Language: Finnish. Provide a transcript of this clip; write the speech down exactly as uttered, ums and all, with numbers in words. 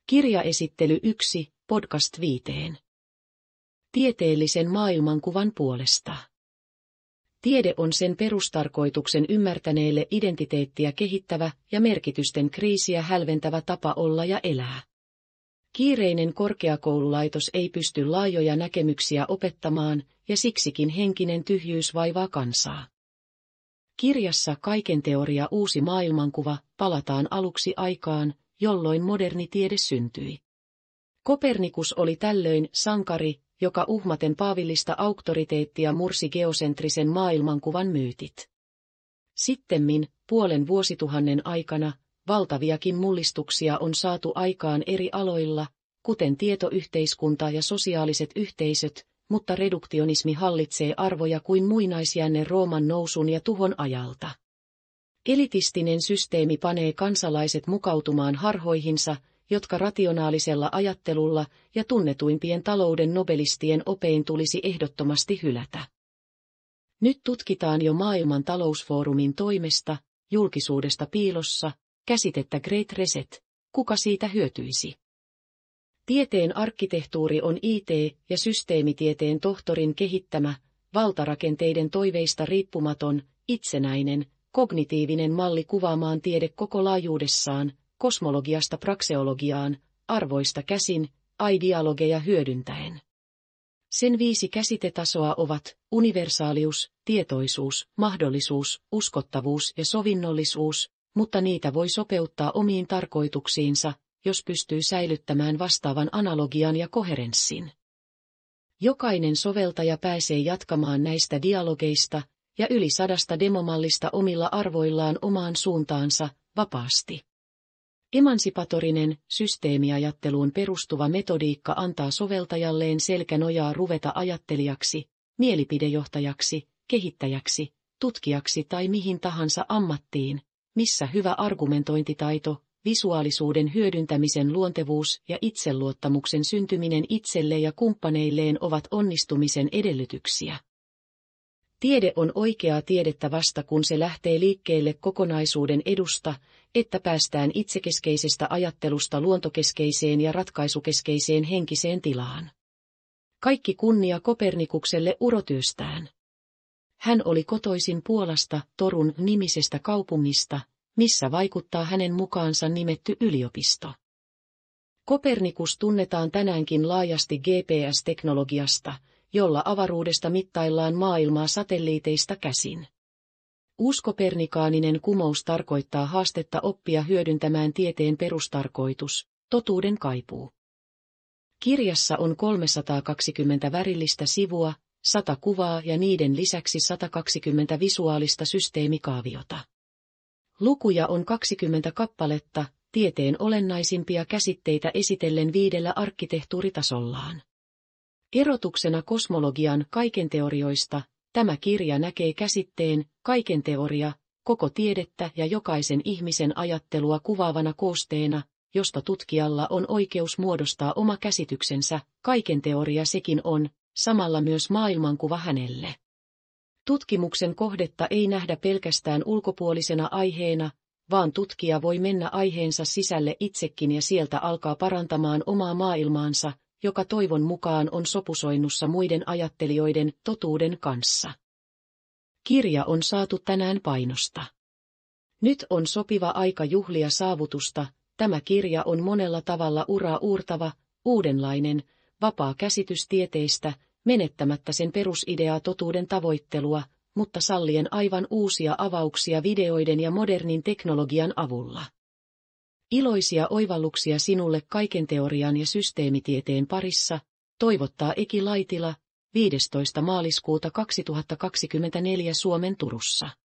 Kirjaesittely yksi, podcast viiteen. Tieteellisen maailmankuvan puolesta. Tiede on sen perustarkoituksen ymmärtäneelle identiteettiä kehittävä ja merkitysten kriisiä hälventävä tapa olla ja elää. Kiireinen korkeakoululaitos ei pysty laajoja näkemyksiä opettamaan, ja siksikin henkinen tyhjyys vaivaa kansaa. Kirjassa Kaiken teoria uusi maailmankuva palataan aluksi aikaan, jolloin moderni tiede syntyi. Kopernikus oli tällöin sankari, joka uhmaten paavillista auktoriteettia mursi geosentrisen maailmankuvan myytit. Sittemmin, puolen vuosituhannen aikana, valtaviakin mullistuksia on saatu aikaan eri aloilla, kuten tietoyhteiskunta ja sosiaaliset yhteisöt, mutta reduktionismi hallitsee arvoja kuin muinaisjänne Rooman nousun ja tuhon ajalta. Elitistinen systeemi panee kansalaiset mukautumaan harhoihinsa, jotka rationaalisella ajattelulla ja tunnetuimpien talouden nobelistien opein tulisi ehdottomasti hylätä. Nyt tutkitaan jo maailman talousfoorumin toimesta, julkisuudesta piilossa, käsitettä Great Reset, kuka siitä hyötyisi. Tieteen arkkitehtuuri on I T- ja systeemitieteen tohtorin kehittämä, valtarakenteiden toiveista riippumaton, itsenäinen, kognitiivinen malli kuvaamaan tiede koko laajuudessaan, kosmologiasta prakseologiaan, arvoista käsin, aidialogeja hyödyntäen. Sen viisi käsitetasoa ovat universaalius, tietoisuus, mahdollisuus, uskottavuus ja sovinnollisuus, mutta niitä voi sopeuttaa omiin tarkoituksiinsa, jos pystyy säilyttämään vastaavan analogian ja koherenssin. Jokainen soveltaja pääsee jatkamaan näistä dialogeista ja yli sadasta demomallista omilla arvoillaan omaan suuntaansa, vapaasti. Emansipatorinen, systeemiajatteluun perustuva metodiikka antaa soveltajalleen selkänojaa ruveta ajattelijaksi, mielipidejohtajaksi, kehittäjäksi, tutkijaksi tai mihin tahansa ammattiin, missä hyvä argumentointitaito, visuaalisuuden hyödyntämisen luontevuus ja itseluottamuksen syntyminen itselle ja kumppaneilleen ovat onnistumisen edellytyksiä. Tiede on oikeaa tiedettä vasta kun se lähtee liikkeelle kokonaisuuden edusta, että päästään itsekeskeisestä ajattelusta luontokeskeiseen ja ratkaisukeskeiseen henkiseen tilaan. Kaikki kunnia Kopernikukselle urotyöstään. Hän oli kotoisin Puolasta, Torun nimisestä kaupungista, missä vaikuttaa hänen mukaansa nimetty yliopisto. Kopernikus tunnetaan tänäänkin laajasti G P S-teknologiasta, jolla avaruudesta mittaillaan maailmaa satelliiteista käsin. Uuskopernikaaninen kumous tarkoittaa haastetta oppia hyödyntämään tieteen perustarkoitus, totuuden kaipuu. Kirjassa on kolmesataakaksikymmentä värillistä sivua, sata kuvaa ja niiden lisäksi sata kaksikymmentä visuaalista systeemikaaviota. Lukuja on kaksikymmentä kappaletta, tieteen olennaisimpia käsitteitä esitellen viidellä arkkitehtuuritasollaan. Erotuksena kosmologian kaiken teorioista, tämä kirja näkee käsitteen kaiken teoria, koko tiedettä ja jokaisen ihmisen ajattelua kuvaavana koosteena, josta tutkijalla on oikeus muodostaa oma käsityksensä, kaiken teoria sekin on, samalla myös maailmankuva hänelle. Tutkimuksen kohdetta ei nähdä pelkästään ulkopuolisena aiheena, vaan tutkija voi mennä aiheensa sisälle itsekin ja sieltä alkaa parantamaan omaa maailmaansa, joka toivon mukaan on sopusoinnussa muiden ajattelijoiden totuuden kanssa. Kirja on saatu tänään painosta. Nyt on sopiva aika juhlia saavutusta, tämä kirja on monella tavalla uraa uurtava, uudenlainen, vapaa käsitys tieteistä, menettämättä sen perusideaa totuuden tavoittelua, mutta sallien aivan uusia avauksia videoiden ja modernin teknologian avulla. Iloisia oivalluksia sinulle kaiken teorian ja systeemitieteen parissa, toivottaa Eki Laitila, viidestoista maaliskuuta kaksituhattakaksikymmentäneljä Suomen Turussa.